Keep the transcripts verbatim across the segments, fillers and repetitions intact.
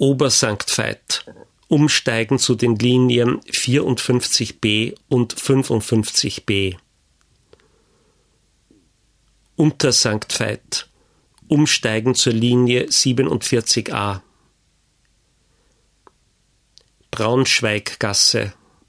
Obersankt Veit, umsteigen zu den Linien vierundfünfzig b und fünfundfünfzig b. Untersankt Veit, umsteigen zur Linie siebenundvierzig a. Braunschweiggasse.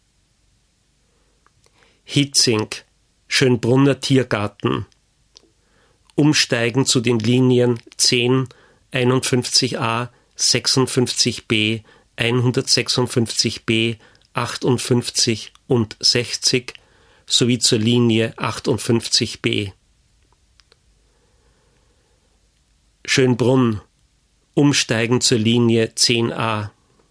Hitzing, Schönbrunner Tiergarten, umsteigen zu den Linien zehn, einundfünfzig a, sechsundfünfzig b, hundertsechsundfünfzig b, achtundfünfzig und sechzig sowie zur Linie achtundfünfzig b. Schönbrunn, umsteigen zur Linie zehn a.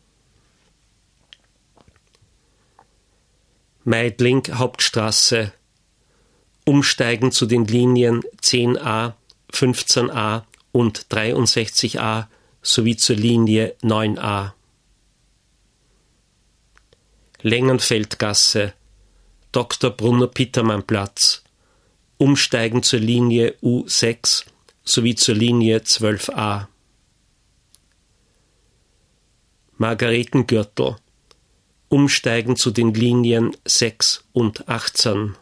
Meidling Hauptstraße, umsteigen zu den Linien zehn a, fünfzehn a und dreiundsechzig a sowie zur Linie neun a. Längenfeldgasse, Doktor Brunner Pittermann Platz, umsteigen zur Linie U sechs sowie zur Linie zwölf a. Margaretengürtel, umsteigen zu den Linien sechs und achtzehn.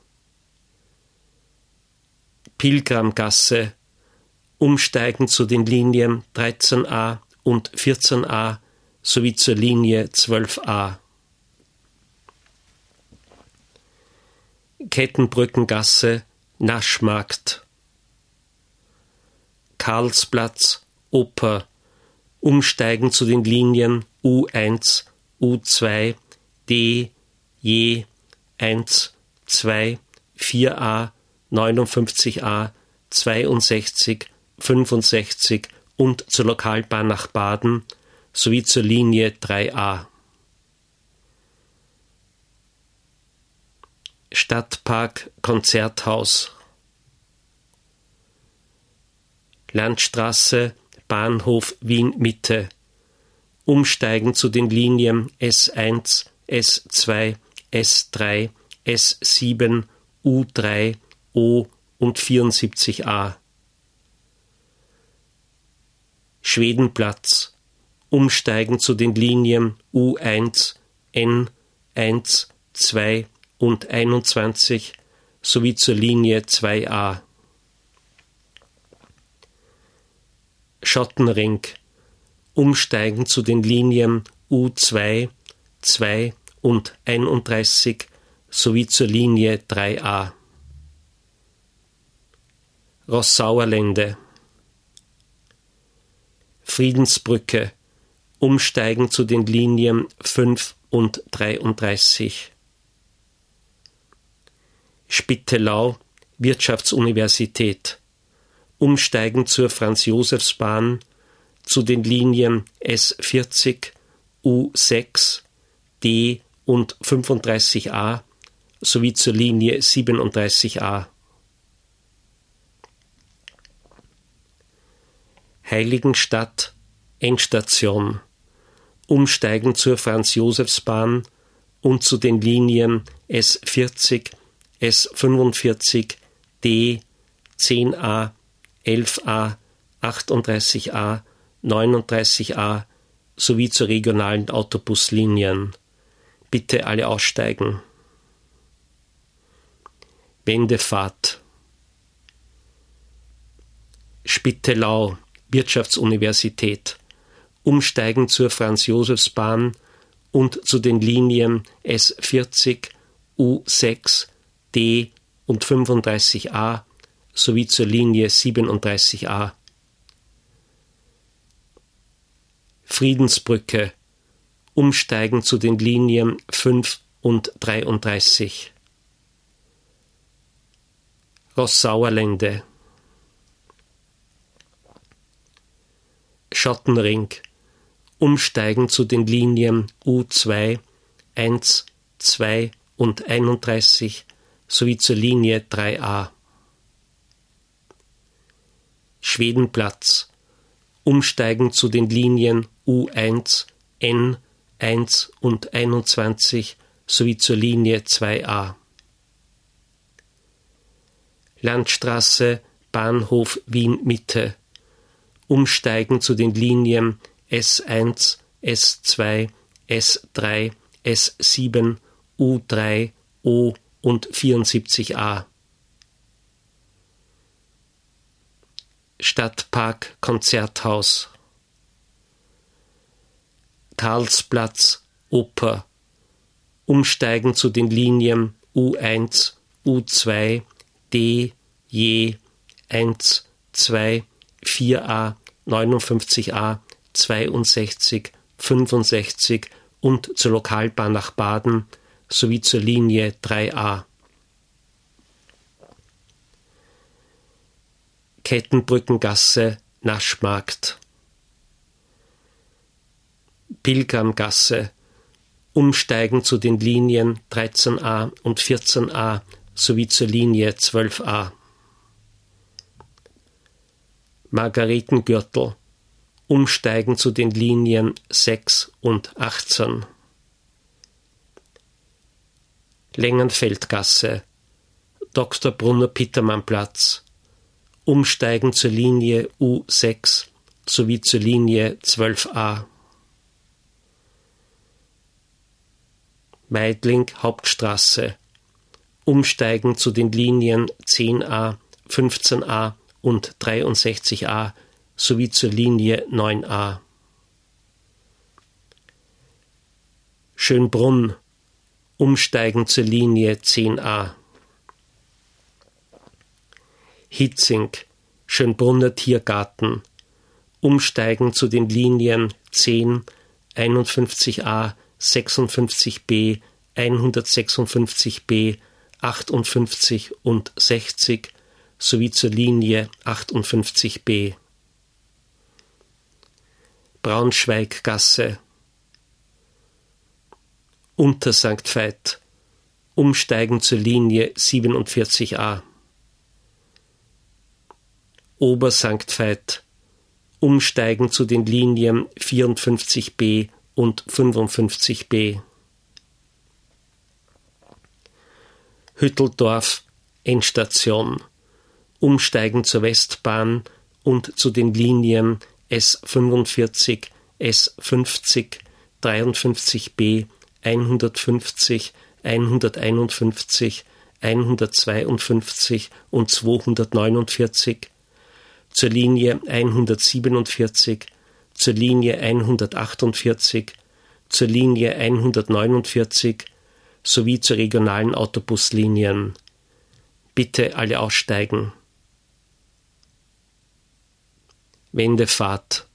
Pilgramgasse, umsteigen zu den Linien dreizehn a und vierzehn a sowie zur Linie zwölf a. Kettenbrückengasse, Naschmarkt. Karlsplatz, Oper, umsteigen zu den Linien U eins, U zwei, D, J, eins, zwei, vier a, neunundfünfzig a, zweiundsechzig, fünfundsechzig und zur Lokalbahn nach Baden sowie zur Linie drei a. Stadtpark Konzerthaus. Landstraße, Bahnhof Wien Mitte, umsteigen zu den Linien S eins, S zwei, S drei, S sieben, U drei, O und vierundsiebzig a. Schwedenplatz, umsteigen zu den Linien U eins, N eins, zwei und einundzwanzig sowie zur Linie zwei a. Schottenring, umsteigen zu den Linien U zwei, zwei und einunddreißig sowie zur Linie drei a. Rossauerlände. Friedensbrücke, umsteigen zu den Linien fünf und dreiunddreißig. Spittelau, Wirtschaftsuniversität, umsteigen zur Franz-Josefs-Bahn zu den Linien S vierzig, U sechs, D und fünfunddreißig a sowie zur Linie siebenunddreißig a. Heiligenstadt, Endstation, umsteigen zur Franz-Josefs-Bahn und zu den Linien S vierzig, S fünfundvierzig, D, zehn a, elf a, achtunddreißig a, neununddreißig a sowie zu regionalen Autobuslinien. Bitte alle aussteigen. Wendefahrt. Spittelau, Wirtschaftsuniversität, umsteigen zur Franz-Josefs-Bahn und zu den Linien S vierzig, U sechs, D und fünfunddreißig a sowie zur Linie siebenunddreißig a. Friedensbrücke, umsteigen zu den Linien fünf und dreiunddreißig. Rossauerlände. Schottenring, umsteigen zu den Linien U zwei, eins, zwei und einunddreißig sowie zur Linie drei a. Schwedenplatz, umsteigen zu den Linien U eins, N eins und einundzwanzig sowie zur Linie zwei a. Landstraße, Bahnhof Wien Mitte, umsteigen zu den Linien S eins, S zwei, S drei, S sieben, U drei, O und vierundsiebzig a. Stadtpark Konzerthaus. Karlsplatz Oper. Umsteigen zu den Linien U eins, U zwei, D, J, eins, zwei, vier a, neunundfünfzig a, zweiundsechzig, fünfundsechzig und zur Lokalbahn nach Baden sowie zur Linie drei a. Kettenbrückengasse, Naschmarkt. Pilgramgasse. Umsteigen zu den Linien dreizehn a und vierzehn a sowie zur Linie zwölf a. Margaretengürtel. Umsteigen zu den Linien sechs und achtzehn. Längenfeldgasse. Doktor Brunner-Pittermann-Platz. Umsteigen zur Linie U sechs sowie zur Linie zwölf a. Meidling Hauptstraße. Umsteigen zu den Linien zehn a, fünfzehn a und dreiundsechzig a sowie zur Linie neun a. Schönbrunn. Umsteigen zur Linie zehn a. Hitzing, Schönbrunner Tiergarten. Umsteigen zu den Linien zehn, einundfünfzig a, sechsundfünfzig b, hundertsechsundfünfzig b, achtundfünfzig und sechzig sowie zur Linie achtundfünfzig b. Braunschweiggasse. Unter Sankt Veit. Umsteigen zur Linie siebenundvierzig a. Ober Sankt Veit. Umsteigen zu den Linien vierundfünfzig b und fünfundfünfzig b. Hütteldorf, Endstation. Umsteigen zur Westbahn und zu den Linien S fünfundvierzig, S fünfzig, dreiundfünfzig b, hundertfünfzig, hunderteinundfünfzig, hundertzweiundfünfzig und zweihundertneunundvierzig, zur Linie hundertsiebenundvierzig, zur Linie hundertachtundvierzig, zur Linie hundertneunundvierzig sowie zu regionalen Autobuslinien. Bitte alle aussteigen. Wendefahrt.